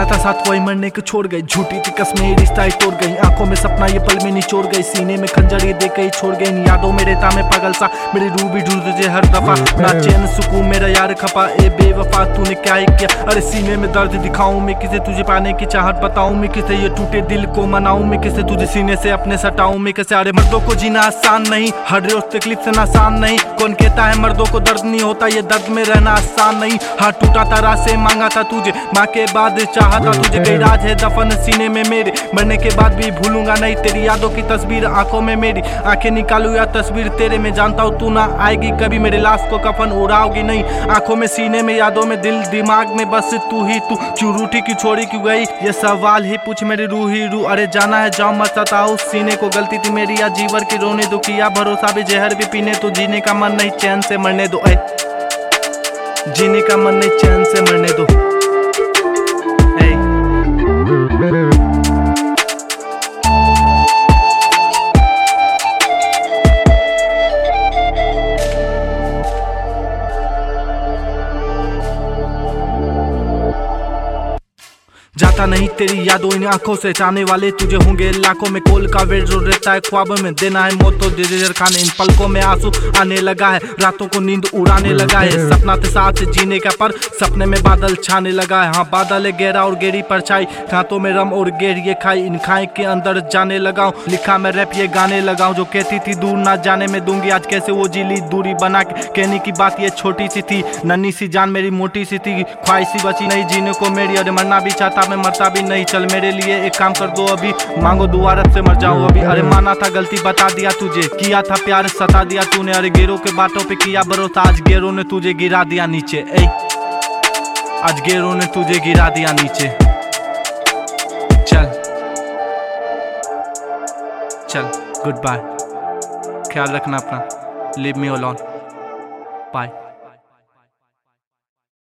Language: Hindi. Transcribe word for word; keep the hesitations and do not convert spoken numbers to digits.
कहना था साथ वही मरने को छोड़ गई, झूठी थी कसमें रिश्ता ही तोड़ गई, आंखों में सपना ये पल में निचोड़ गई, सीने में खंजर ये देकर ही छोड़ गई, यादों में रहता मैं पागल सा, मेरी रूह भी ढूंढ तुझे हर दफा, ना चैन सुकून मेरा यार खपा, ए बेवफा तूने क्या ही किया, अरे सीने में दर्द दिखाऊं मैं किसे, तुझे पाने की चाहत बताऊं मैं किसे, ये टूटे दिल को मनाऊं मैं किसे, तुझे सीने से अपने सटाऊं मैं कैसे। अरे मर्दों को जीना आसान नहीं, हर रोज तकलीफ से आसान नहीं, कौन कहता है मर्दों को दर्द नहीं होता, ये दर्द में रहना आसान नहीं, हाथ टूटा था रात से मांगा था तुझे, माँ के बाद चाहता तुझे, कई राज है दफन सीने में मेरे, मरने के बाद भी भूलूंगा नहीं तेरी यादों की तस्वीर आंखों में मेरी, आंखें निकालू या तस्वीर तेरे में, जानता हूँ तू ना आएगी कभी, मेरे लाश को कफन उड़ाओगी नहीं, आंखों में सीने में यादों में दिल दिमाग में बस तू ही तू, क्यों रूठी क्यों छोड़ी क्यों गई, ये सवाल ही पूछ मेरी रूह ही रूह, अरे जाना है जाओ मत सताओ, सीने को गलती थी मेरी या जीवर की रोने दो, किया भरोसा भी जहर भी पीने तो, जीने का मन नहीं चैन से मरने दो, ऐ जीने का मन नहीं चैन से मरने दो, ऐ जाता नहीं तेरी यादों इन आंखों से, चाहने वाले तुझे होंगे लाखों में, कोल का वेट जो रहता है ख्वाबों में, देना है मौत तो दे दे खाने, इन पलकों में आंसू आने लगा है, रातों को नींद उड़ाने लगा है, सपना थे साथ जीने का पर सपने में बादल छाने लगा है, हाँ बादल है गहरा और गहरी परछाई, हाथों में रम और गहरी खाई, इन खाई के अंदर जाने लगाऊं, लिखा मैं रैप ये गाने लगाऊं, जो कहती थी दूर ना जाने में दूंगी, आज कैसे वो जिली दूरी बना के, कहने की बात ये छोटी सी थी, नन्ही सी जान मेरी मोटी सी थी, ख्वाहिशी बची नहीं जीने को मेरी, अरे मरना भी चाहता मैं मरता भी नहीं, चल मेरे लिए एक काम कर दो अभी, मांगो दुआ रब से मर जाऊं अभी, अरे माना था गलती बता दिया तुझे, किया था प्यार सता दिया तूने, अरे गेरों के बातों पे किया भरोसा, आज गेरों ने तुझे गिरा दिया नीचे, ए आज गेरों ने तुझे गिरा दिया नीचे, चल चल गुड बाय, ख्याल रखना अपना, लीव मी अलोन, बाय।